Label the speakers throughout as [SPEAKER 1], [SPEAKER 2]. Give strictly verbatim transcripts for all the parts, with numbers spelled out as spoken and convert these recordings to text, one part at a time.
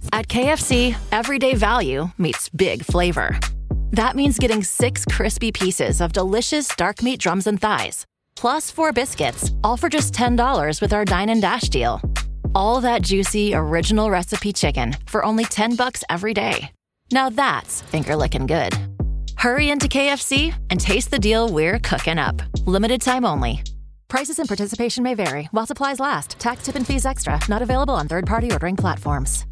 [SPEAKER 1] At K F C, everyday value meets big flavor. That means getting six crispy pieces of delicious dark meat drums and thighs, plus four biscuits, all for just ten dollars with our Dine and Dash deal. All that juicy, original recipe chicken for only ten bucks every day. Now that's finger-licking good. Hurry into K F C and taste the deal we're cooking up. Limited time only. Prices and participation may vary while supplies last. Tax, tip, and fees extra. Not available on third-party ordering platforms.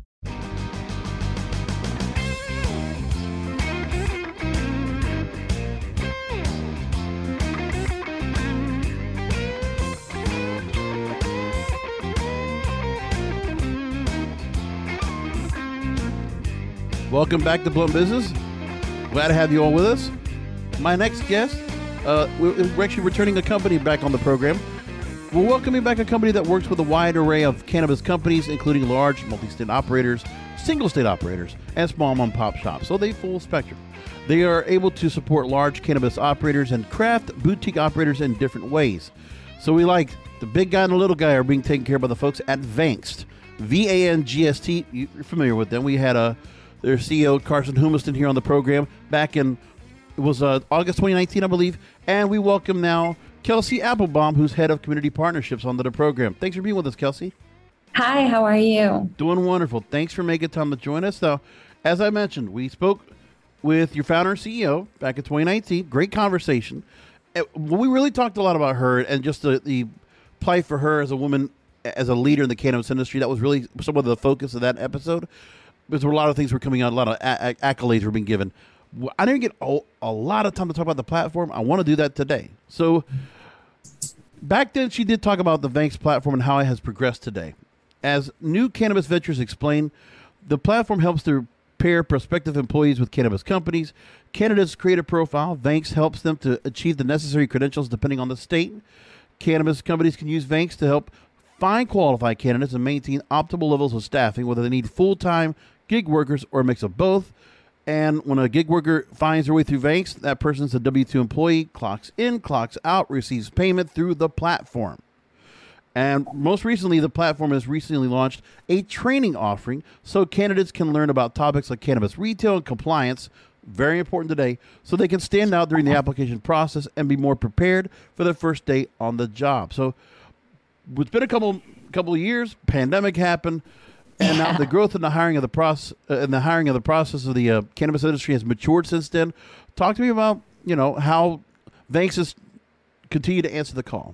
[SPEAKER 2] Welcome back to Blunt Business. Glad to have you all with us. My next guest, uh, we're actually returning a company back on the program. We're welcoming back a company that works with a wide array of cannabis companies, including large multi-state operators, single-state operators, and small mom-and-pop shops. So they full spectrum. They are able to support large cannabis operators and craft boutique operators in different ways. So we like the big guy and the little guy are being taken care of by the folks at Vangst. V A N G S T. You're familiar with them. We had a their C E O, Carson Humiston, here on the program back in, it was uh, August twenty nineteen, I believe. And we welcome now Kelsey Applebaum, who's head of community partnerships onto the program. Thanks for being with us, Kelsey.
[SPEAKER 3] Hi, how are you?
[SPEAKER 2] Doing wonderful. Thanks for making time to join us. Now, as I mentioned, we spoke with your founder and C E O back in twenty nineteen. Great conversation. We really talked a lot about her and just the, the plight for her as a woman, as a leader in the cannabis industry. That was really some of the focus of that episode. Because a lot of things were coming out, a lot of a- accolades were being given. I didn't get a, a lot of time to talk about the platform. I want to do that today. So back then, she did talk about the Vangst platform and how it has progressed today. As New Cannabis Ventures explained, the platform helps to pair prospective employees with cannabis companies. Candidates create a profile. Vangst helps them to achieve the necessary credentials depending on the state. Cannabis companies can use Vangst to help find qualified candidates and maintain optimal levels of staffing, whether they need full-time gig workers or a mix of both. And when a gig worker finds their way through Vangst, that person's a W two employee, clocks in, clocks out, receives payment through the platform. And most recently, the platform has recently launched a training offering so candidates can learn about topics like cannabis retail and compliance, very important today, so they can stand out during the application process and be more prepared for their first day on the job. So it's been a couple couple of years, pandemic happened, and yeah. now the growth in the hiring of the process uh, and the hiring of the process of the uh, cannabis industry has matured since then. Talk to me about, you know, how Vangst has continued to answer the call.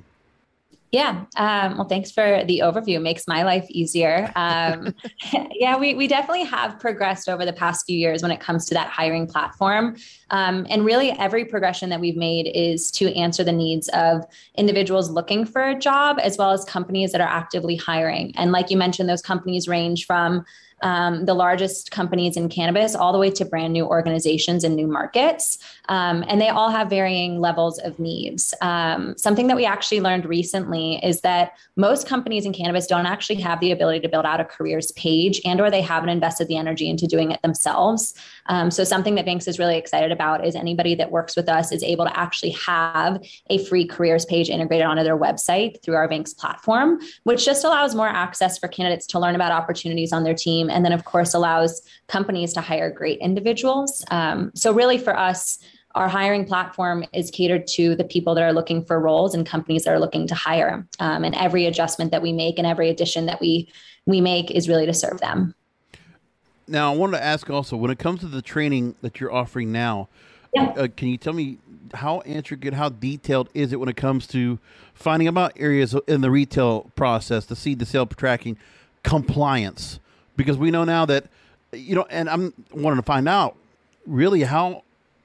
[SPEAKER 3] Yeah. Um, well, thanks for the overview. It makes my life easier. Um, yeah, we, we definitely have progressed over the past few years when it comes to that hiring platform. Um, and really every progression that we've made is to answer the needs of individuals looking for a job, as well as companies that are actively hiring. And like you mentioned, those companies range from Um, the largest companies in cannabis all the way to brand new organizations and new markets. Um, and they all have varying levels of needs. Um, something that we actually learned recently is that most companies in cannabis don't actually have the ability to build out a careers page, and or they haven't invested the energy into doing it themselves. Um, so something that Vangst is really excited about is anybody that works with us is able to actually have a free careers page integrated onto their website through our Vangst platform, which just allows more access for candidates to learn about opportunities on their team. And then, of course, allows companies to hire great individuals. Um, so really for us, our hiring platform is catered to the people that are looking for roles and companies that are looking to hire. Um, and every adjustment that we make and every addition that we we make is really to serve them.
[SPEAKER 2] Now, I wanted to ask also, when it comes to the training that you're offering now, yeah. uh, can you tell me how intricate, how detailed is it when it comes to finding about areas in the retail process, the seed to sale tracking, compliance? Because we know now that, you know, and I'm wanting to find out really how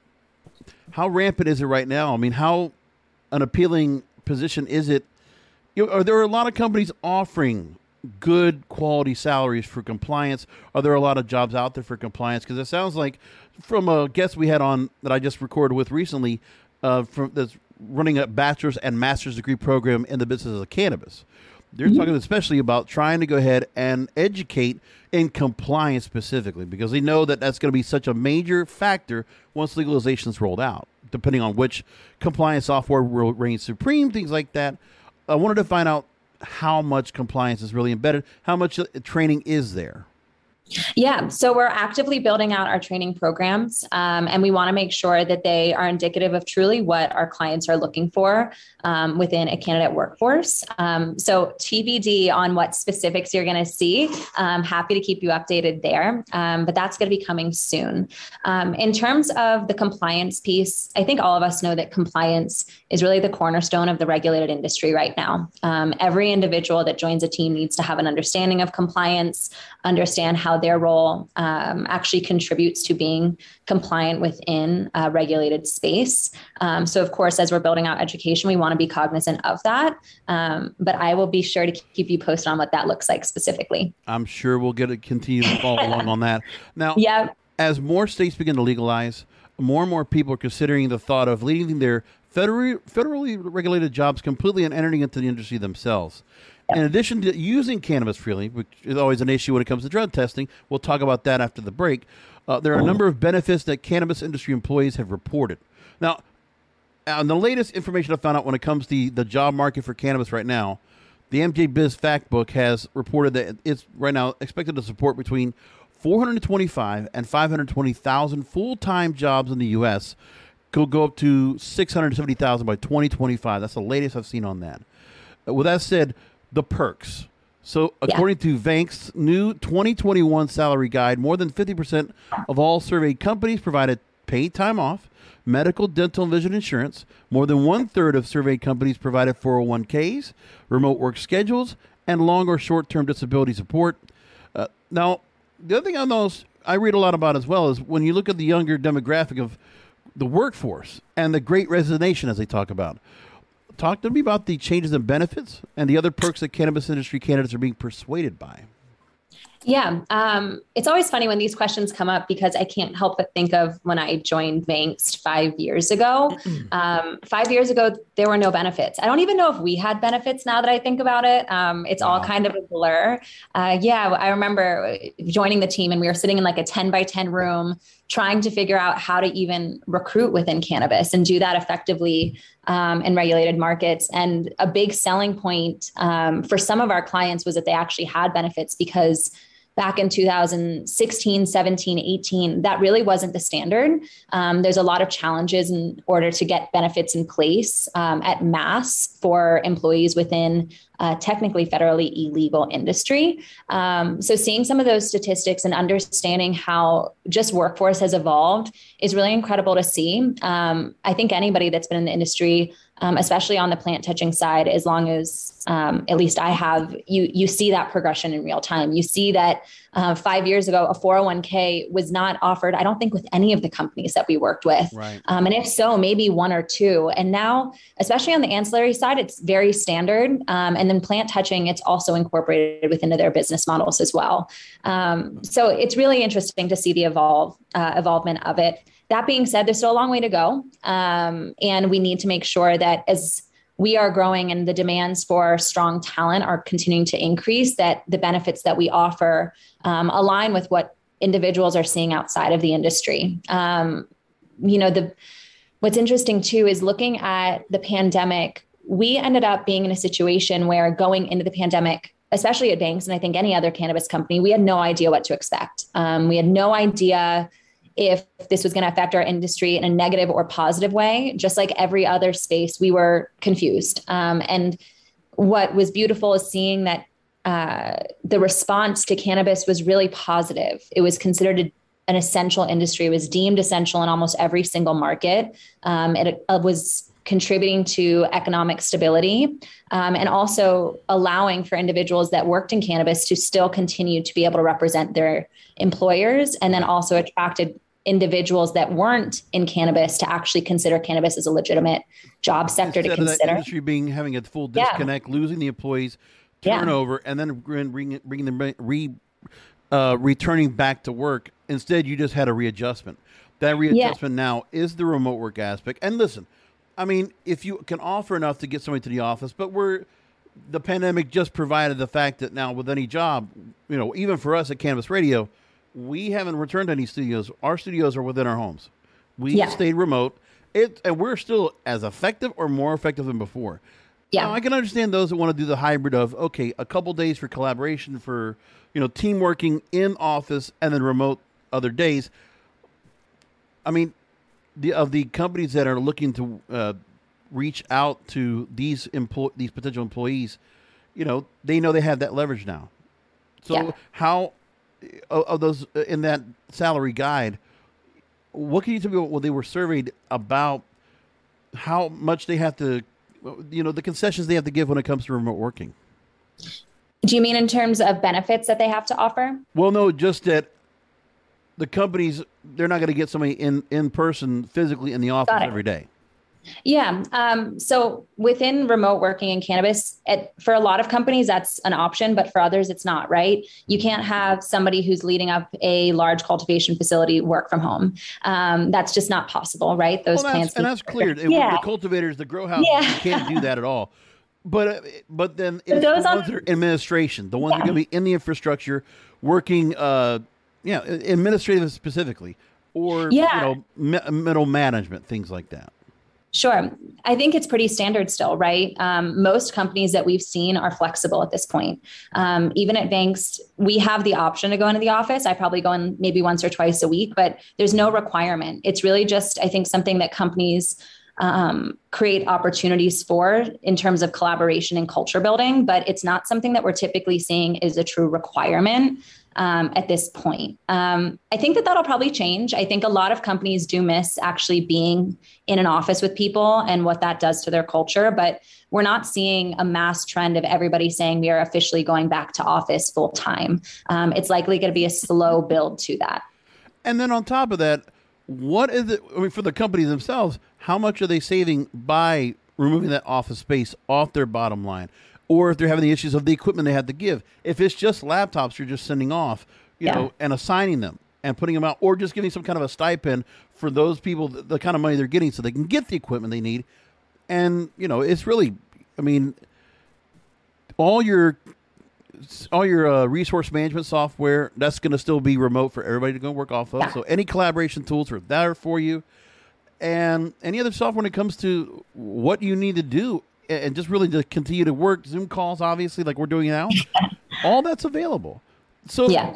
[SPEAKER 2] how rampant is it right now? I mean, how an appealing position is it? You know, are there a lot of companies offering good quality salaries for compliance? Are there a lot of jobs out there for compliance? Because it sounds like from a guest we had on that I just recorded with recently, uh, from that's running a bachelor's and master's degree program in the business of cannabis. They're mm-hmm. talking especially about trying to go ahead and educate in compliance specifically, because they know that that's going to be such a major factor once legalization is rolled out, depending on which compliance software will reign supreme, things like that. I wanted to find out how much compliance is really embedded, how much training is there.
[SPEAKER 3] Yeah, so we're actively building out our training programs, um, and we want to make sure that they are indicative of truly what our clients are looking for um, within a candidate workforce. Um, so T B D on what specifics you're going to see. I'm happy to keep you updated there, um, but that's going to be coming soon. Um, in terms of the compliance piece, I think all of us know that compliance is really the cornerstone of the regulated industry right now. Um, every individual that joins a team needs to have an understanding of compliance, understand how their role um, actually contributes to being compliant within a regulated space. Um, so of course, as we're building out education, we want to be cognizant of that. Um, but I will be sure to keep you posted on what that looks like specifically.
[SPEAKER 2] I'm sure we'll get to continue to follow along on that. Now,
[SPEAKER 3] yeah.
[SPEAKER 2] as more states begin to legalize, more and more people are considering the thought of leaving their federally, federally regulated jobs completely and entering into the industry themselves. In addition to using cannabis freely, which is always an issue when it comes to drug testing, we'll talk about that after the break. Uh, there are a number of benefits that cannabis industry employees have reported. Now, on the latest information I found out when it comes to the, the job market for cannabis right now, the M J Biz Fact Book has reported that it's right now expected to support between four hundred twenty-five and five hundred twenty thousand full-time jobs in the U S. Could go up to six hundred seventy thousand by twenty twenty-five. That's the latest I've seen on that. Uh, with that said, the perks. So according yeah. to Vank's new twenty twenty-one salary guide, more than fifty percent of all surveyed companies provided paid time off, medical, dental, and vision insurance. More than one-third of surveyed companies provided four oh one k's, remote work schedules, and long or short-term disability support. Uh, now, the other thing I know I read a lot about as well is when you look at the younger demographic of the workforce and the great resignation, as they talk about. Talk to me about the changes in benefits and the other perks that cannabis industry candidates are being persuaded by.
[SPEAKER 3] Yeah, um, it's always funny when these questions come up because I can't help but think of when I joined Vank's five years ago. Um, five years ago, there were no benefits. I don't even know if we had benefits now that I think about it. Um, it's wow. all kind of a blur. Uh, yeah, I remember joining the team and we were sitting in like a ten by ten room trying to figure out how to even recruit within cannabis and do that effectively um, in regulated markets. And a big selling point um, for some of our clients was that they actually had benefits because back in two thousand sixteen, seventeen, eighteen, that really wasn't the standard. Um, there's a lot of challenges in order to get benefits in place um, at mass for employees within uh, technically federally illegal industry. Um, so seeing some of those statistics and understanding how just workforce has evolved is really incredible to see. Um, I think anybody that's been in the industry, Um, especially on the plant touching side, as long as um, at least I have, you you see that progression in real time. You see that uh, five years ago, a four oh one k was not offered, I don't think, with any of the companies that we worked with.
[SPEAKER 2] Right.
[SPEAKER 3] Um, and if so, maybe one or two. And now, especially on the ancillary side, it's very standard. Um, and then plant touching, it's also incorporated within their business models as well. Um, so it's really interesting to see the evolve uh, evolvement of it. That being said, there's still a long way to go. Um, and we need to make sure that as we are growing and the demands for strong talent are continuing to increase, that the benefits that we offer um, align with what individuals are seeing outside of the industry. Um, you know, the what's interesting too is looking at the pandemic, we ended up being in a situation where going into the pandemic, especially at Vank's, and I think any other cannabis company, we had no idea what to expect. Um, we had no idea if this was going to affect our industry in a negative or positive way. Just like every other space, we were confused. Um, and what was beautiful is seeing that uh, the response to cannabis was really positive. It was considered a, an essential industry. It was deemed essential in almost every single market. Um, it, it was contributing to economic stability um, and also allowing for individuals that worked in cannabis to still continue to be able to represent their employers, and then also attracted individuals that weren't in cannabis to actually consider cannabis as a legitimate job sector
[SPEAKER 2] Instead
[SPEAKER 3] to consider.
[SPEAKER 2] Of that industry being having a full disconnect, yeah. losing the employees, turnover, yeah. and then bringing bringing them re uh, returning back to work. Instead, you just had a readjustment. That readjustment yeah. now is the remote work aspect. And listen, I mean, if you can offer enough to get somebody to the office, but we're the pandemic just provided the fact that now with any job, you know, even for us at Cannabis Radio, we haven't returned to any studios. Our studios are within our homes. We yeah. stayed remote. It, and we're still as effective or more effective than before.
[SPEAKER 3] Yeah.
[SPEAKER 2] Now, I can understand those that want to do the hybrid of, okay, a couple days for collaboration, for, you know, team working in office and then remote other days. I mean, the of the companies that are looking to uh, reach out to these employ these potential employees, you know, they know they have that leverage now. So
[SPEAKER 3] Yeah.
[SPEAKER 2] how of, of those uh, in that salary guide, what can you tell me about what they were surveyed about how much they have to, you know, the concessions they have to give when it comes to remote working?
[SPEAKER 3] Do you mean in terms of benefits that they have to offer?
[SPEAKER 2] Well, no, just that the companies, they're not going to get somebody in, in person physically in the office every day.
[SPEAKER 3] Yeah. Um, so within remote working in cannabis, it, for a lot of companies, that's an option, but for others, it's not, right? You can't have somebody who's leading up a large cultivation facility work from home. Um, that's just not possible, right? Those
[SPEAKER 2] well,
[SPEAKER 3] plants.
[SPEAKER 2] And that's clear.
[SPEAKER 3] Yeah.
[SPEAKER 2] The cultivators, the grow houses,
[SPEAKER 3] Yeah.
[SPEAKER 2] you can't do that at all. But uh, but then
[SPEAKER 3] But
[SPEAKER 2] it's
[SPEAKER 3] those
[SPEAKER 2] the
[SPEAKER 3] on-
[SPEAKER 2] ones that are administration, the ones
[SPEAKER 3] Yeah.
[SPEAKER 2] that are going to be in the infrastructure, working, uh, yeah, administrative specifically, or
[SPEAKER 3] Yeah.
[SPEAKER 2] you know, mi- middle management, things like that.
[SPEAKER 3] Sure. I think it's pretty standard still, right? Um, most companies that we've seen are flexible at this point. Um, even at Vanxt, we have the option to go into the office. I probably go in maybe once or twice a week, but there's no requirement. It's really just, I think, something that companies um, create opportunities for in terms of collaboration and culture building, but it's not something that we're typically seeing is a true requirement. Um, at this point. Um, I think that that'll probably change. I think a lot of companies do miss actually being in an office with people and what that does to their culture, but we're not seeing a mass trend of everybody saying we are officially going back to office full time. Um, it's likely going to be a slow build to that.
[SPEAKER 2] And then on top of that, what is it, I mean, for the companies themselves, how much are they saving by removing that office space off their bottom line? Or if they're having the issues of the equipment they had to give. If it's just laptops you're just sending off, you
[SPEAKER 3] Yeah.
[SPEAKER 2] know, and assigning them and putting them out, or just giving some kind of a stipend for those people, the, the kind of money they're getting so they can get the equipment they need. And, you know, it's really, I mean, all your all your uh, resource management software, that's going to still be remote for everybody to go work off of.
[SPEAKER 3] Yeah.
[SPEAKER 2] So any collaboration tools are there for you. And any other software when it comes to what you need to do, and just really to continue to work, Zoom calls, obviously, like we're doing now, all that's available. So
[SPEAKER 3] Yeah.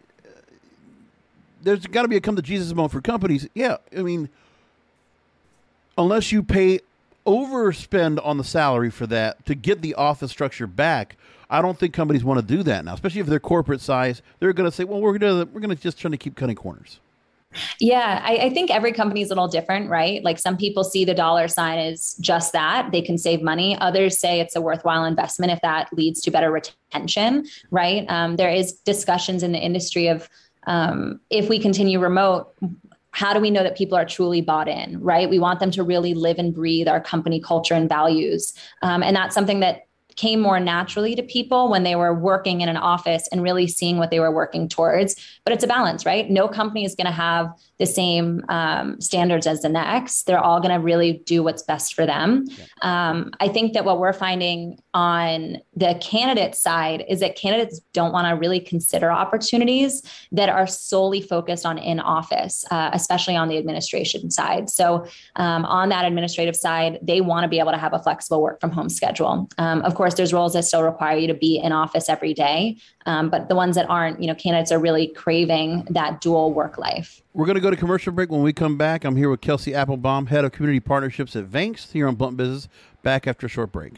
[SPEAKER 2] there's got to be a come to Jesus moment for companies. Yeah, I mean, unless you pay overspend on the salary for that to get the office structure back, I don't think companies want to do that now, especially if they're corporate size. They're going to say, well, we're going to we're going to just try to keep cutting corners.
[SPEAKER 3] Yeah, I, I think every company is a little different, right? Like some people see the dollar sign as just that they can save money. Others say it's a worthwhile investment if that leads to better retention, right? Um, there is discussions in the industry of um, if we continue remote, how do we know that people are truly bought in, right? We want them to really live and breathe our company culture and values. Um, and that's something that came more naturally to people when they were working in an office and really seeing what they were working towards. But it's a balance, right? No company is going to have the same um, standards as the next. They're all going to really do what's best for them. Yeah. Um, I think that what we're finding on the candidate side is that candidates don't want to really consider opportunities that are solely focused on in-office, uh, especially on the administration side. So um, on that administrative side, they want to be able to have a flexible work from home schedule. Um, of course, there's roles that still require you to be in office every day. Um, but the ones that aren't, you know, candidates are really craving that dual work life.
[SPEAKER 2] We're going to go to commercial break. When we come back, I'm here with Kelsey Applebaum, Head of Community Partnerships at Vanxt, here on Blunt Business. Back after a short break.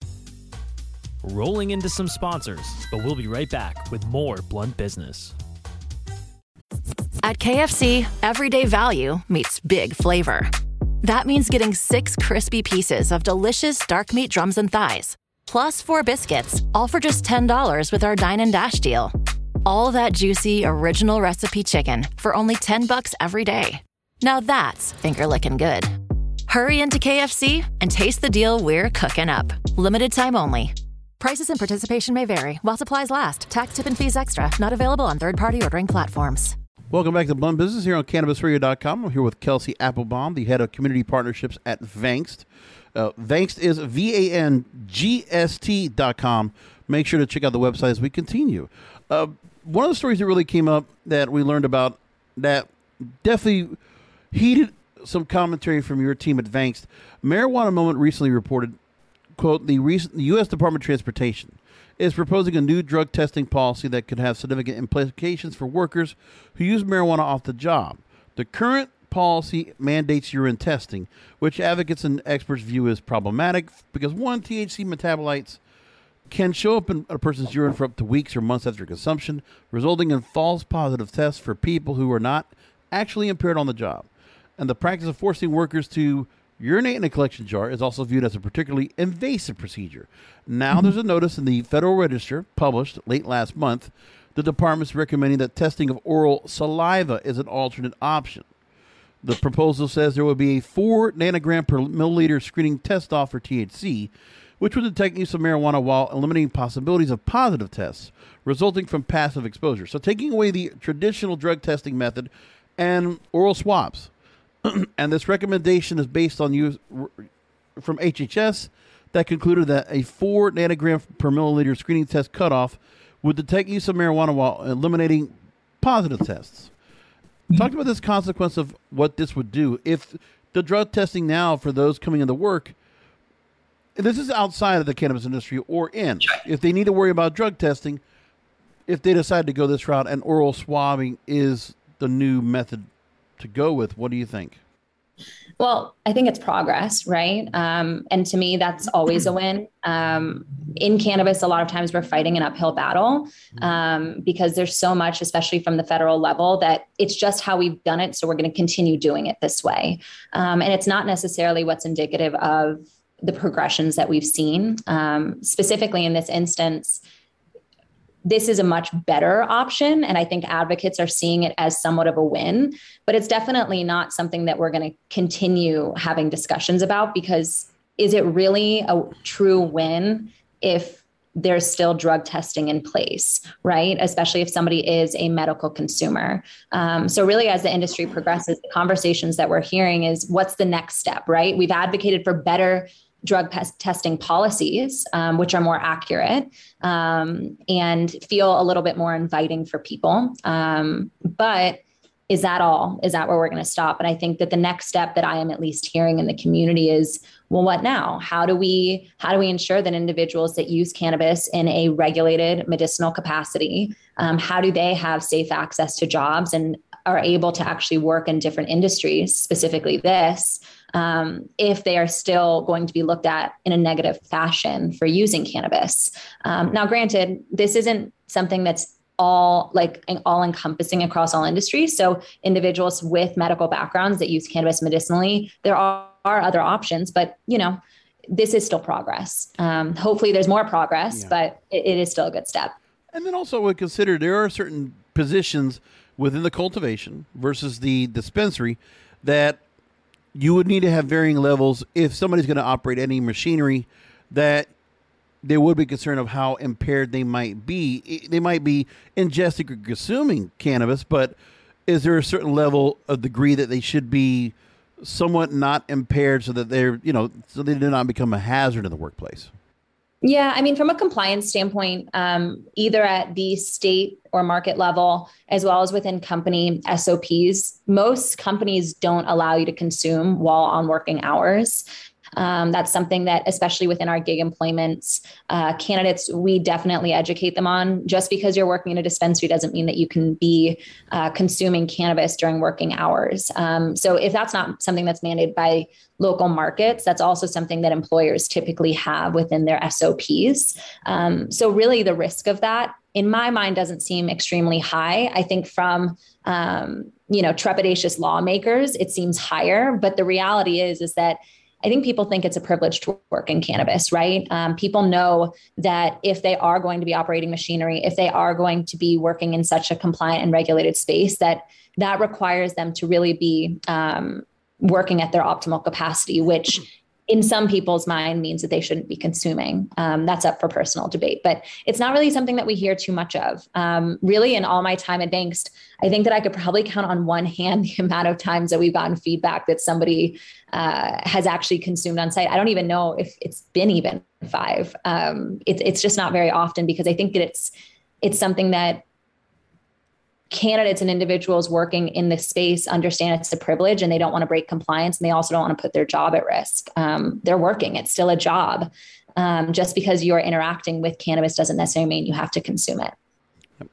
[SPEAKER 4] Rolling into some sponsors, but we'll be right back with more Blunt Business.
[SPEAKER 1] At K F C, everyday value meets big flavor. That means getting six crispy pieces of delicious dark meat drums and thighs, plus four biscuits, all for just ten dollars with our Dine and Dash deal. All that juicy, original recipe chicken for only ten bucks every day. Now that's finger-licking good. Hurry into K F C and taste the deal we're cooking up. Limited time only. Prices and participation may vary while supplies last. Tax, tip, and fees extra. Not available on third-party ordering platforms.
[SPEAKER 2] Welcome back to Blunt Business here on Cannabis Radio dot com. I'm here with Kelsey Applebaum, the Head of Community Partnerships at Vanxt. Uh, Vanxt is V A N G S T dot com. Make sure to check out the website as we continue. Uh, one of the stories that really came up that we learned about that definitely heated some commentary from your team at Vanxt. Marijuana Moment recently reported quote, the recent the U S Department of Transportation is proposing a new drug testing policy that could have significant implications for workers who use marijuana off the job. The current policy mandates urine testing, which advocates and experts view as problematic because, one, T H C metabolites can show up in a person's urine for up to weeks or months after consumption, resulting in false positive tests for people who are not actually impaired on the job. And the practice of forcing workers to urinate in a collection jar is also viewed as a particularly invasive procedure. Now mm-hmm. there's a notice in the Federal Register published late last month. The department's recommending that testing of oral saliva is an alternate option. The proposal says there will be a four nanogram per milliliter screening test off for T H C, which would detect use of marijuana while eliminating possibilities of positive tests resulting from passive exposure. So taking away the traditional drug testing method and oral swabs. And this recommendation is based on use from H H S that concluded that a four nanogram per milliliter screening test cutoff would detect use of marijuana while eliminating positive tests. Talked about this consequence of what this would do if the drug testing now for those coming into work, this is outside of the cannabis industry or in, if they need to worry about drug testing, if they decide to go this route and oral swabbing is the new method to go with, what do you think?
[SPEAKER 3] Well, I think it's progress, right? Um, and to me, that's always a win. Um, in cannabis, a lot of times we're fighting an uphill battle um, because there's so much, especially from the federal level, that it's just how we've done it. So we're going to continue doing it this way. Um, and it's not necessarily what's indicative of the progressions that we've seen. Um, specifically in this instance, this is a much better option. And I think advocates are seeing it as somewhat of a win, but it's definitely not something that we're going to continue having discussions about, because is it really a true win if there's still drug testing in place, right? Especially if somebody is a medical consumer. Um, so really, as the industry progresses, the conversations that we're hearing is what's the next step, right? We've advocated for better drug pest testing policies, um, which are more accurate um, and feel a little bit more inviting for people. Um, but is that all? Is that where we're going to stop? And I think that the next step that I am at least hearing in the community is, well, what now? How do we how do we ensure that individuals that use cannabis in a regulated medicinal capacity, um, how do they have safe access to jobs and are able to actually work in different industries, specifically this, um, if they are still going to be looked at in a negative fashion for using cannabis? Um, now, granted, this isn't something that's all like all encompassing across all industries. So individuals with medical backgrounds that use cannabis medicinally, there are, are other options, but you know, this is still progress. Um, hopefully there's more progress, yeah. but it, it is still a good step.
[SPEAKER 2] And then also we consider there are certain positions within the cultivation versus the dispensary that you would need to have varying levels if somebody's going to operate any machinery, that they would be concerned of how impaired they might be. They might be ingesting or consuming cannabis, but is there a certain level of degree that they should be somewhat not impaired so that they're, you know, so they do not become a hazard in the workplace?
[SPEAKER 3] Yeah, I mean, from a compliance standpoint, um, either at the state or market level, as well as within company S O Ps, most companies don't allow you to consume while on working hours. Um, that's something that, especially within our gig employments, uh, candidates, we definitely educate them on. Just because you're working in a dispensary doesn't mean that you can be uh, consuming cannabis during working hours. Um, so if that's not something that's mandated by local markets, that's also something that employers typically have within their S O Ps. Um, so really the risk of that, in my mind, doesn't seem extremely high. I think from, um, you know, trepidatious lawmakers, it seems higher. But the reality is, is that I think people think it's a privilege to work in cannabis, right? Um, people know that if they are going to be operating machinery, if they are going to be working in such a compliant and regulated space, that that requires them to really be um, working at their optimal capacity, which in some people's mind means that they shouldn't be consuming. Um, that's up for personal debate, but it's not really something that we hear too much of. Um, really, in all my time at Bankst, I think that I could probably count on one hand the amount of times that we've gotten feedback that somebody uh, has actually consumed on site. I don't even know if it's been even five. Um, it's it's just not very often, because I think that it's it's something that candidates and individuals working in this space understand it's a privilege and they don't want to break compliance, and they also don't want to put their job at risk. Um, they're working. It's still a job. Um, just because you're interacting with cannabis doesn't necessarily mean you have to consume it.
[SPEAKER 2] Yep.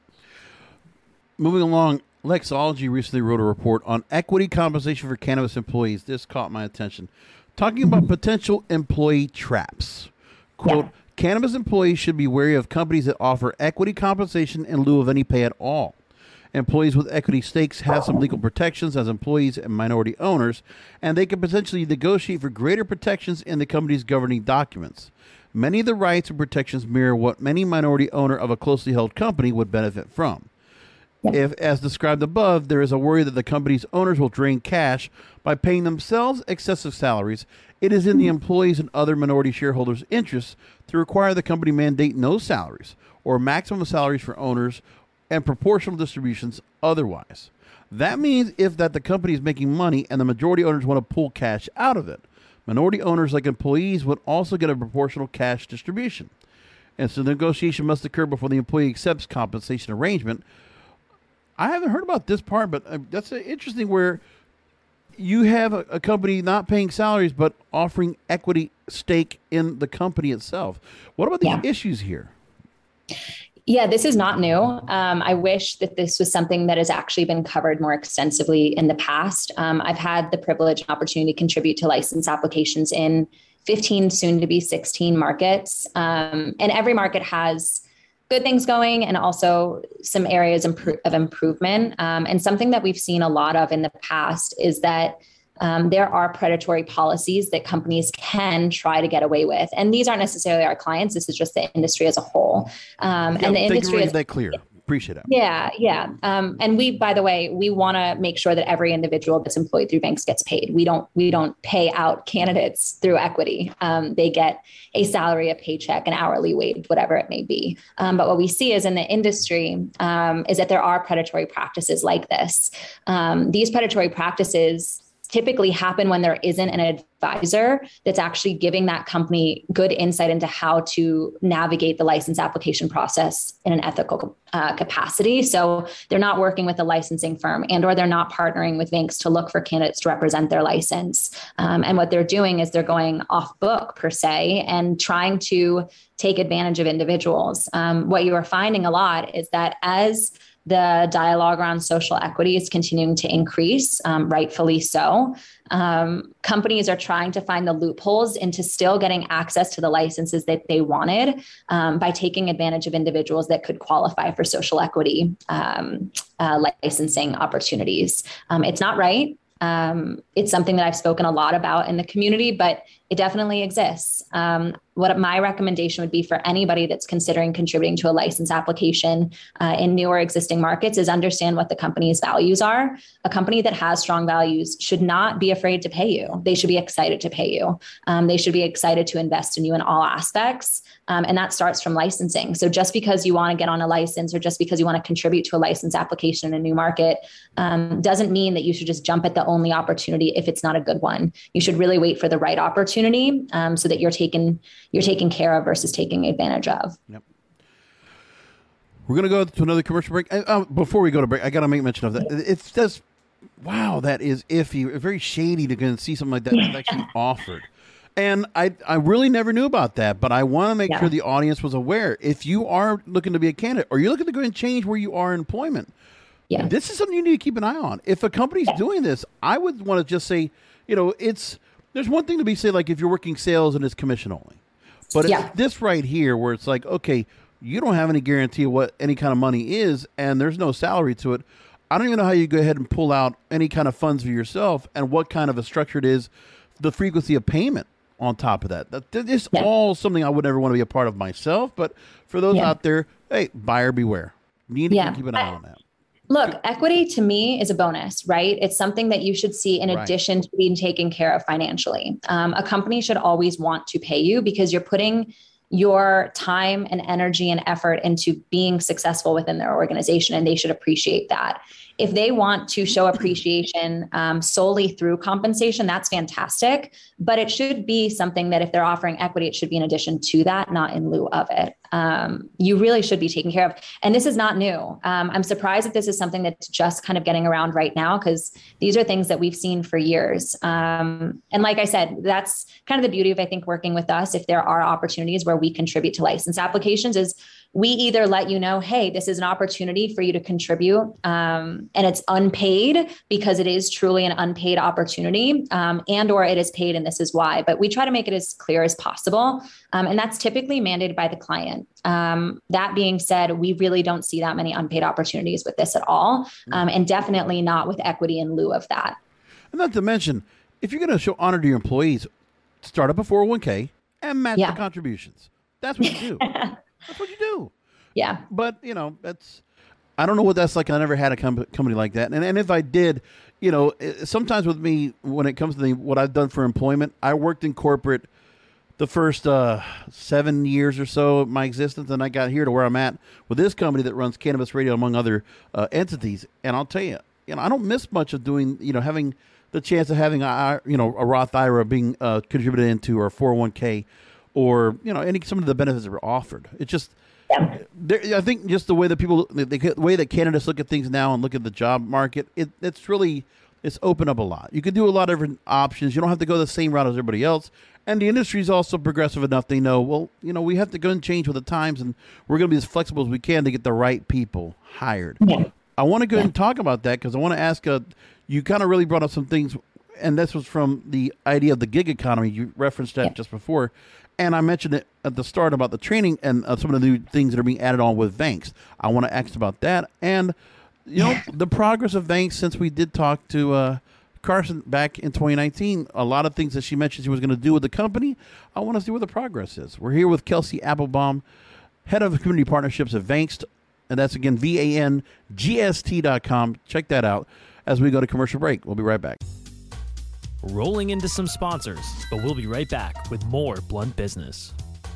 [SPEAKER 2] Moving along, Lexology recently wrote a report on equity compensation for cannabis employees. This caught my attention. Talking about potential employee traps. Quote, yeah. Cannabis employees should be wary of companies that offer equity compensation in lieu of any pay at all. Employees with equity stakes have some legal protections as employees and minority owners, and they can potentially negotiate for greater protections in the company's governing documents. Many of the rights and protections mirror what many minority owner of a closely held company would benefit from. If, as described above, there is a worry that the company's owners will drain cash by paying themselves excessive salaries, it is in the employees and other minority shareholders' interests to require the company mandate no salaries or maximum salaries for owners and proportional distributions otherwise. That means if that the company is making money and the majority owners want to pull cash out of it, minority owners like employees would also get a proportional cash distribution. And so the negotiation must occur before the employee accepts compensation arrangement. I haven't heard about this part, but uh, that's uh, interesting where you have a, a company not paying salaries, but offering equity stake in the company itself. What about the yeah. issues here?
[SPEAKER 3] Yeah, this is not new. Um, I wish that this was something that has actually been covered more extensively in the past. Um, I've had the privilege and opportunity to contribute to license applications in fifteen, soon to be sixteen markets. Um, and every market has good things going and also some areas impro- of improvement. Um, and something that we've seen a lot of in the past is that Um, there are predatory policies that companies can try to get away with. And these aren't necessarily our clients. This is just the industry as a whole. Um,
[SPEAKER 2] yeah,
[SPEAKER 3] and the industry is
[SPEAKER 2] that clear. Appreciate it.
[SPEAKER 3] Yeah. Yeah. Um, and we, by the way, we want to make sure that every individual that's employed through banks gets paid. We don't, we don't pay out candidates through equity. Um, they get a salary, a paycheck, an hourly wage, whatever it may be. Um, but what we see is in the industry um, is that there are predatory practices like this. Um, these predatory practices typically happen when there isn't an advisor that's actually giving that company good insight into how to navigate the license application process in an ethical uh, capacity. So they're not working with a licensing firm and or they're not partnering with banks to look for candidates to represent their license. Um, and what they're doing is they're going off book per se and trying to take advantage of individuals. Um, what you are finding a lot is that as the dialogue around social equity is continuing to increase, um, rightfully so. Um, companies are trying to find the loopholes into still getting access to the licenses that they wanted um, by taking advantage of individuals that could qualify for social equity um, uh, licensing opportunities. Um, it's not right. Um, it's something that I've spoken a lot about in the community, but it definitely exists. Um, what my recommendation would be for anybody that's considering contributing to a license application uh, in new or existing markets is understand what the company's values are. A company that has strong values should not be afraid to pay you. They should be excited to pay you. Um, they should be excited to invest in you in all aspects. Um, and that starts from licensing. So just because you want to get on a license or just because you want to contribute to a license application in a new market um, doesn't mean that you should just jump at the only opportunity if it's not a good one. You should really wait for the right opportunity um, so that you're taken you're taken care of versus taking advantage of.
[SPEAKER 2] Yep. We're going to go to another commercial break. Uh, before we go to break, I got to make mention of that. It's just, wow, that is iffy. Very shady to go and see something like that that's actually offered. And I, I really never knew about that, but I want to make yeah. sure the audience was aware. If you are looking to be a candidate or you're looking to go and change where you are in employment, yeah. this is something you need to keep an eye on. If a company's yeah. doing this, I would want to just say, you know, it's, there's one thing to be say, like if you're working sales and it's commission only. But yeah. it's this right here where it's like, okay, you don't have any guarantee of what any kind of money is, and there's no salary to it. I don't even know how you go ahead and pull out any kind of funds for yourself and what kind of a structure it is, the frequency of payment on top of that. That, that is yeah. all something I would never want to be a part of myself. But for those yeah. out there, hey, buyer beware. You need yeah. to keep an eye on that.
[SPEAKER 3] Look, equity to me is a bonus, right? It's something that you should see in right. addition to being taken care of financially. Um, a company should always want to pay you because you're putting your time and energy and effort into being successful within their organization, and they should appreciate that. if they want to show appreciation um, solely through compensation, that's fantastic. But it should be something that if they're offering equity, it should be in addition to that, not in lieu of it. Um, you really should be taken care of. And this is not new. Um, I'm surprised that this is something that's just kind of getting around right now, because these are things that we've seen for years. Um, and like I said, that's kind of the beauty of, I think, working with us. If there are opportunities where we contribute to license applications, is we either let you know, hey, this is an opportunity for you to contribute, um, and it's unpaid because it is truly an unpaid opportunity, um, and or it is paid and this is why. But we try to make it as clear as possible. Um, and that's typically mandated by the client. Um, that being said, we really don't see that many unpaid opportunities with this at all, um, and definitely not with equity in lieu of that.
[SPEAKER 2] And not to mention, if you're going to show honor to your employees, start up a four oh one k and match yeah. the contributions. That's what you do. That's what you do.
[SPEAKER 3] Yeah.
[SPEAKER 2] But, you know, that's, I don't know what that's like. I never had a com- company like that. And and if I did, you know, sometimes with me, when it comes to the, what I've done for employment, I worked in corporate the first uh, seven years or so of my existence, and I got here to where I'm at with this company that runs Cannabis Radio, among other uh, entities. And I'll tell you, you know, I don't miss much of doing, you know, having the chance of having a, you know, a Roth I R A being uh, contributed into, or a four oh one k, or, you know, any some of the benefits that are offered. It's just, yeah. there, I think just the way that people, the, the way that candidates look at things now and look at the job market, it, it's really, it's opened up a lot. You can do a lot of different options. You don't have to go the same route as everybody else. And the industry is also progressive enough. They know, well, you know, we have to go and change with the times, and we're going to be as flexible as we can to get the right people hired. Yeah. I want to go ahead and talk about that, because I want to ask, uh, you kind of really brought up some things, and this was from the idea of the gig economy. You referenced that yeah. just before. And I mentioned it at the start about the training and uh, some of the new things that are being added on with Vanxt. I want to ask about that. And, you know, the progress of Vanxt since we did talk to uh, Carson back in twenty nineteen. A lot of things that she mentioned she was going to do with the company. I want to see where the progress is. We're here with Kelsey Applebaum, Head of Community Partnerships at Vanxt. And that's, again, V A N G S T dot com. Check that out as we go to commercial break. We'll be right back.
[SPEAKER 4] Rolling into some sponsors, but we'll be right back with more Blunt Business.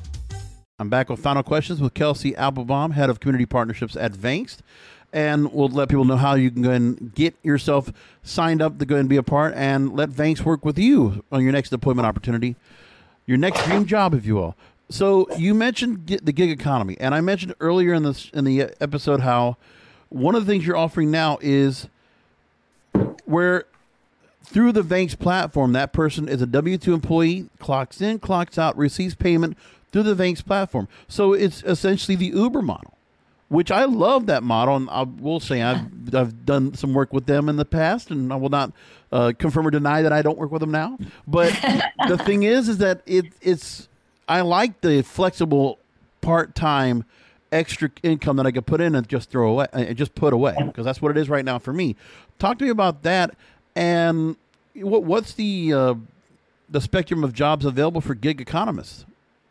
[SPEAKER 2] I'm back with final questions with Kelsey Applebaum, Head of Community Partnerships at Vanxt. And we'll let people know how you can go and get yourself signed up to go and be a part, and let Vanxt work with you on your next deployment opportunity, your next dream job, if you will. So you mentioned the gig economy, and I mentioned earlier in this in the episode how one of the things you're offering now is where through the Vanxt platform, that person is a W two employee, clocks in, clocks out, receives payment through the Vanxt platform. So it's essentially the Uber model, which I love that model. And I will say I've, I've done some work with them in the past, and I will not uh, confirm or deny that I don't work with them now. But the thing is, is that it, it's, I like the flexible part-time extra income that I could put in and just throw away and just put away, because that's what it is right now for me. Talk to me about that. And what, what's the uh, the spectrum of jobs available for gig economists?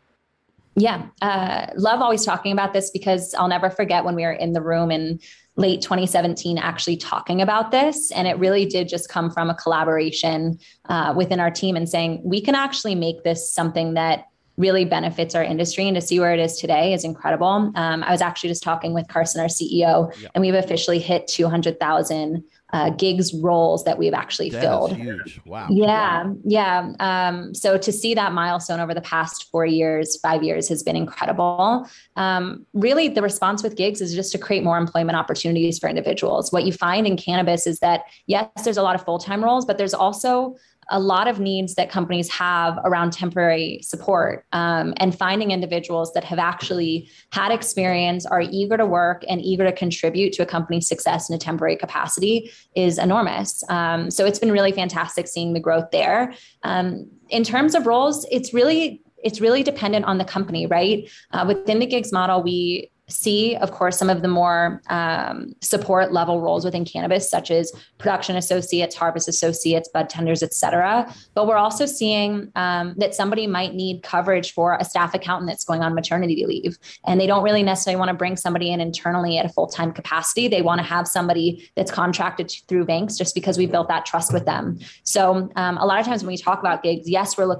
[SPEAKER 3] Yeah, uh, love always talking about this, because I'll never forget when we were in the room in late twenty seventeen actually talking about this. And it really did just come from a collaboration uh, within our team and saying, we can actually make this something that really benefits our industry, and to see where it is today is incredible. Um, I was actually just talking with Carson, our C E O, yeah. and we've officially hit two hundred thousand uh, gigs roles that we've actually
[SPEAKER 2] that
[SPEAKER 3] filled.
[SPEAKER 2] Is huge. Wow.
[SPEAKER 3] Yeah.
[SPEAKER 2] Wow.
[SPEAKER 3] Yeah. Um, so to see that milestone over the past four years, five years has been incredible. Um, really, the response with gigs is just to create more employment opportunities for individuals. What you find in cannabis is that, yes, there's a lot of full-time roles, but there's also a lot of needs that companies have around temporary support, um, and finding individuals that have actually had experience, are eager to work and eager to contribute to a company's success in a temporary capacity is enormous. Um, so it's been really fantastic seeing the growth there. Um, in terms of roles, it's really, it's really dependent on the company, right? Uh, within the gigs model, we see, of course, some of the more um, support level roles within cannabis, such as production associates, harvest associates, bud tenders, et cetera. But we're also seeing um, that somebody might need coverage for a staff accountant that's going on maternity leave. And they don't really necessarily want to bring somebody in internally at a full-time capacity. They want to have somebody that's contracted through Vanxt, just because we built that trust with them. So um, a lot of times when we talk about gigs, yes, we're looking at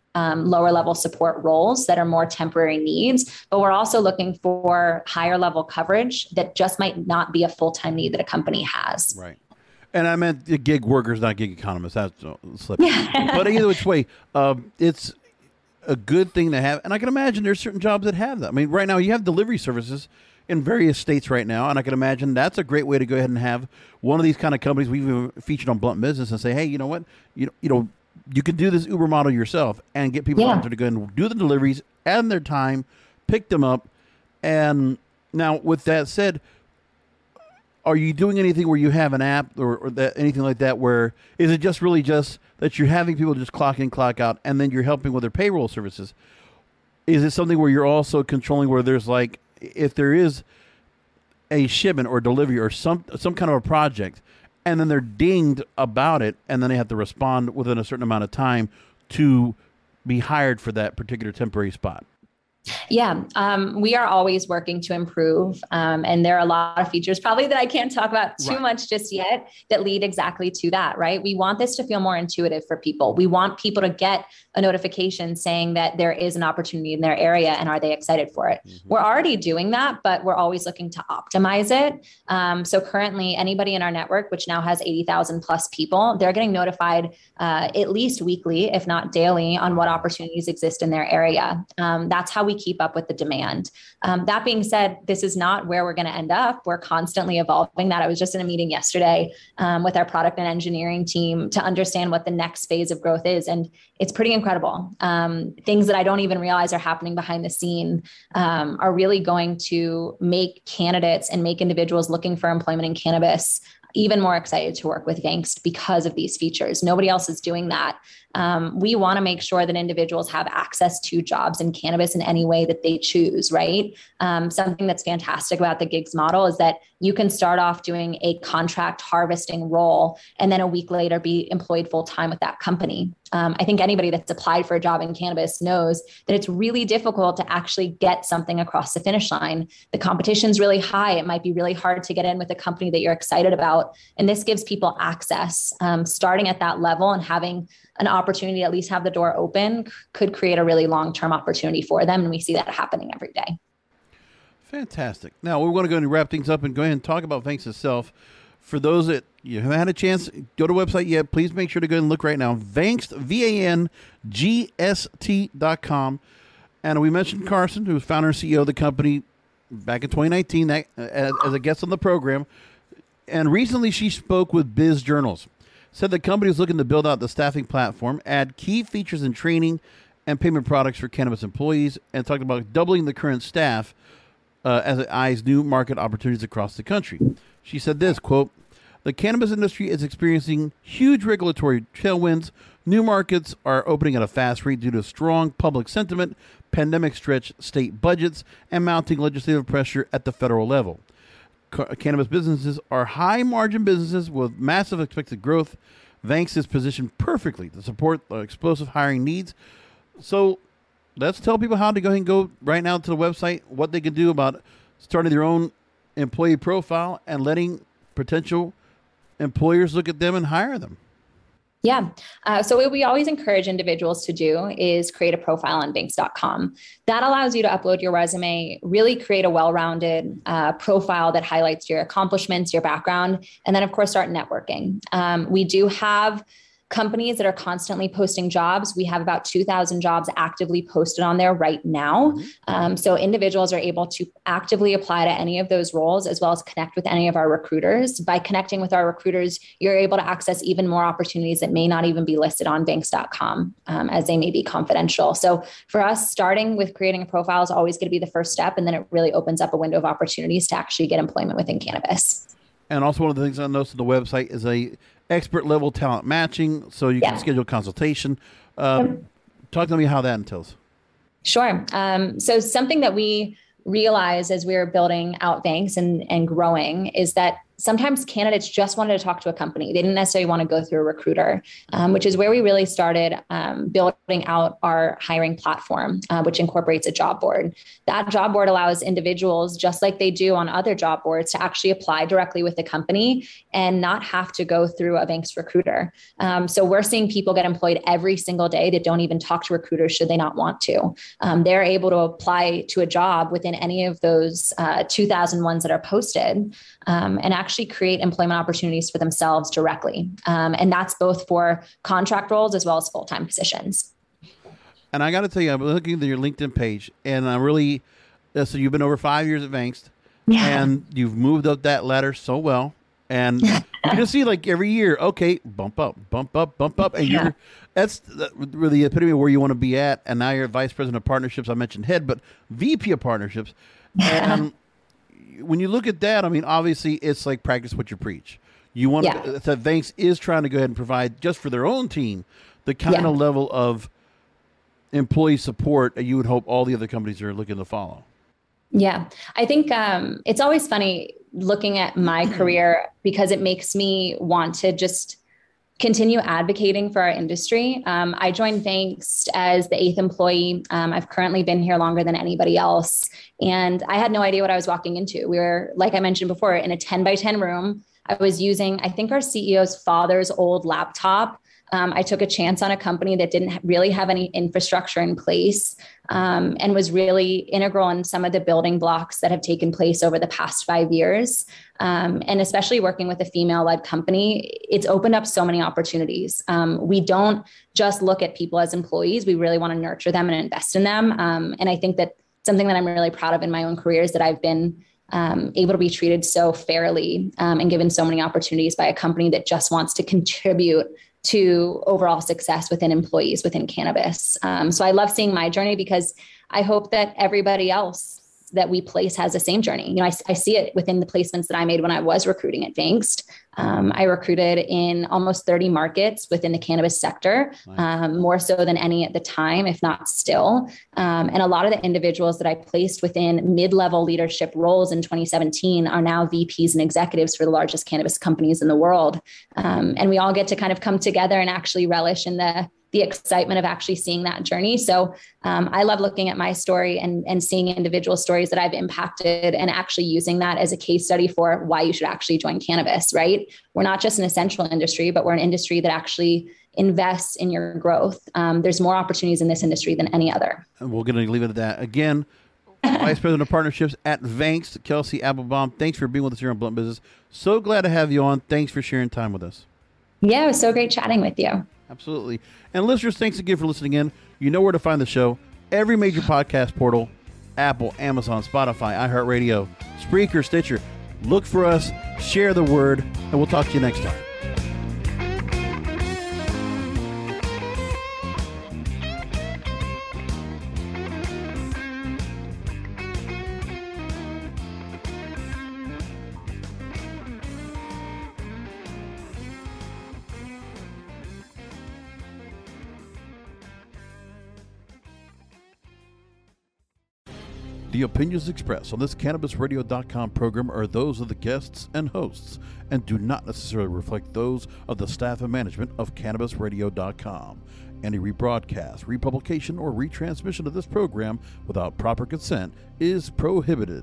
[SPEAKER 3] um, lower level support roles that are more temporary needs, but we're also looking for higher level coverage that just might not be a full-time need that a company has.
[SPEAKER 2] Right. And I meant the gig workers, not gig economists. That's uh, slipped. But either which way, um, it's a good thing to have. And I can imagine there's certain jobs that have that. I mean, right now you have delivery services in various states right now, and I can imagine that's a great way to go ahead and have one of these kind of companies we've even featured on Blunt Business and say, hey, you know what, you you know, you can do this Uber model yourself and get people
[SPEAKER 3] yeah.
[SPEAKER 2] out there to go and do the deliveries and their time, pick them up. And now, with that said, are you doing anything where you have an app or, or that anything like that? Where is it just really just that you're having people just clock in, clock out, and then you're helping with their payroll services? Is it something where you're also controlling where there's like, if there is a shipment or delivery or some some kind of a project, and then they're dinged about it, and then they have to respond within a certain amount of time to be hired for that particular temporary spot?
[SPEAKER 3] Yeah, um, we are always working to improve. Um, and there are a lot of features probably that I can't talk about too
[SPEAKER 2] right.
[SPEAKER 3] much just yet that lead exactly to that, right? We want this to feel more intuitive for people. We want people to get a notification saying that there is an opportunity in their area and are they excited for it? Mm-hmm. We're already doing that, but we're always looking to optimize it. Um, so currently anybody in our network, which now has eighty thousand plus people, they're getting notified uh, at least weekly, if not daily, on what opportunities exist in their area. Um, that's how we keep up with the demand. Um, that being said, this is not where we're going to end up. We're constantly evolving that. I was just in a meeting yesterday um, with our product and engineering team to understand what the next phase of growth is. And it's pretty incredible. Um, things that I don't even realize are happening behind the scene um, are really going to make candidates and make individuals looking for employment in cannabis even more excited to work with Vankst because of these features. Nobody else is doing that. Um, we want to make sure that individuals have access to jobs in cannabis in any way that they choose, right? Um, something that's fantastic about the gigs model is that you can start off doing a contract harvesting role and then a week later be employed full-time with that company. Um, I think anybody that's applied for a job in cannabis knows that it's really difficult to actually get something across the finish line. The competition's really high. It might be really hard to get in with a company that you're excited about. And this gives people access. Um, starting at that level and having an opportunity to at least have the door open could create a really long-term opportunity for them. And we see that happening every day.
[SPEAKER 2] Fantastic. Now, we're going to go and wrap things up and go ahead and talk about Vankst itself. For those that you haven't had a chance, go to the website yet, please make sure to go and look right now. Vankst, V A N G S T dot com. And we mentioned Carson, who's founder and C E O of the company back in twenty nineteen that, as, as a guest on the program. And recently she spoke with Biz Journals. Said the company is looking to build out the staffing platform, add key features in training and payment products for cannabis employees, and talked about doubling the current staff uh, as it eyes new market opportunities across the country. She said this, quote, "The cannabis industry is experiencing huge regulatory tailwinds. New markets are opening at a fast rate due to strong public sentiment, pandemic-stretched state budgets, and mounting legislative pressure at the federal level. Cannabis businesses are high-margin businesses with massive expected growth. Vankst is positioned perfectly to support the explosive hiring needs." So let's tell people how to go ahead and go right now to the website, what they can do about starting their own employee profile and letting potential employers look at them and hire them.
[SPEAKER 3] Yeah. Uh, so what we always encourage individuals to do is create a profile on Vankst dot com. That allows you to upload your resume, really create a well-rounded uh, profile that highlights your accomplishments, your background, and then of course start networking. Um, we do have companies that are constantly posting jobs. We have about two thousand jobs actively posted on there right now. Um, so individuals are able to actively apply to any of those roles, as well as connect with any of our recruiters. By connecting with our recruiters, you're able to access even more opportunities that may not even be listed on Vankst dot com, um, as they may be confidential. So for us, starting with creating a profile is always going to be the first step. And then it really opens up a window of opportunities to actually get employment within cannabis.
[SPEAKER 2] And also one of the things I noticed on the website is a expert level talent matching, so you
[SPEAKER 3] yeah.
[SPEAKER 2] can schedule consultation. Um, yep. Talk to me how that entails.
[SPEAKER 3] Sure. Um, so something that we realized as we were building out Vankst and, and growing is that sometimes candidates just wanted to talk to a company. They didn't necessarily want to go through a recruiter, um, which is where we really started um, building out our hiring platform, uh, which incorporates a job board. That job board allows individuals, just like they do on other job boards, to actually apply directly with the company and not have to go through a Vanxt recruiter. Um, so we're seeing people get employed every single day that don't even talk to recruiters should they not want to. Um, they're able to apply to a job within any of those uh, two thousand ones that are posted um, and actually create employment opportunities for themselves directly. Um, and that's both for contract roles as well as full-time positions.
[SPEAKER 2] And I got to tell you, I'm looking at your LinkedIn page, and I'm really, uh, so you've been over five years at Vanxt, yeah. and you've moved up that ladder so well. And you can just see, like, every year, okay, bump up, bump up, bump up. And yeah. you're, that's really the epitome of where you want to be at. And now you're vice president of partnerships. I mentioned head, but V P of partnerships. Yeah. And when you look at that, I mean, obviously it's like practice what you preach. You want yeah. to, that Vanxt is trying to go ahead and provide just for their own team the kind yeah. of level of employee support that you would hope all the other companies are looking to follow.
[SPEAKER 3] Yeah, I think um, it's always funny looking at my career because it makes me want to just continue advocating for our industry. Um, I joined Vanxt as the eighth employee. Um, I've currently been here longer than anybody else. And I had no idea what I was walking into. We were, like I mentioned before, in a ten by ten room. I was using, I think, our C E O's father's old laptop. Um, I took a chance on a company that didn't really have any infrastructure in place um, and was really integral in some of the building blocks that have taken place over the past five years. Um, and especially working with a female-led company, it's opened up so many opportunities. Um, we don't just look at people as employees. We really want to nurture them and invest in them. Um, and I think that something that I'm really proud of in my own career is that I've been Um, able to be treated so fairly um, and given so many opportunities by a company that just wants to contribute to overall success within employees within cannabis. Um, so I love seeing my journey because I hope that everybody else that we place has the same journey. You know, I, I see it within the placements that I made when I was recruiting at Vanxt. Um, I recruited in almost thirty markets within the cannabis sector, nice. um, more so than any at the time, if not still. Um, and a lot of the individuals that I placed within mid-level leadership roles in twenty seventeen are now V Ps and executives for the largest cannabis companies in the world. Um, and we all get to kind of come together and actually relish in the the excitement of actually seeing that journey. So um, I love looking at my story and, and seeing individual stories that I've impacted and actually using that as a case study for why you should actually join cannabis, right? We're not just an essential industry, but we're an industry that actually invests in your growth. Um, there's more opportunities in this industry than any other.
[SPEAKER 2] And we're going to leave it at that. Again, Vice President of Partnerships at Vanxt, Kelsey Applebaum, thanks for being with us here on Blunt Business. So glad to have you on. Thanks for sharing time with us.
[SPEAKER 3] Yeah, it was so great chatting with you.
[SPEAKER 2] Absolutely. And listeners, thanks again for listening in. You know where to find the show. Every major podcast portal, Apple, Amazon, Spotify, iHeartRadio, Spreaker, Stitcher. Look for us, share the word, and we'll talk to you next time. The opinions expressed on this Cannabis Radio dot com program are those of the guests and hosts and do not necessarily reflect those of the staff and management of Cannabis Radio dot com. Any rebroadcast, republication, or retransmission of this program without proper consent is prohibited.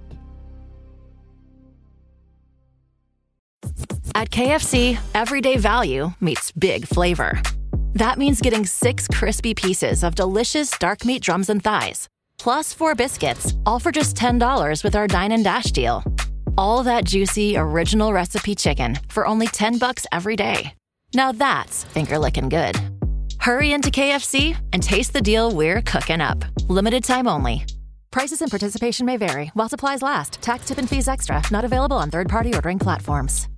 [SPEAKER 1] At K F C, everyday value meets big flavor. That means getting six crispy pieces of delicious dark meat drums and thighs, plus four biscuits, all for just ten dollars with our Dine and Dash deal. All that juicy, original recipe chicken for only ten bucks every day. Now that's finger-licking good. Hurry into K F C and taste the deal we're cooking up. Limited time only. Prices and participation may vary while supplies last. Tax, tip, and fees extra. Not available on third-party ordering platforms.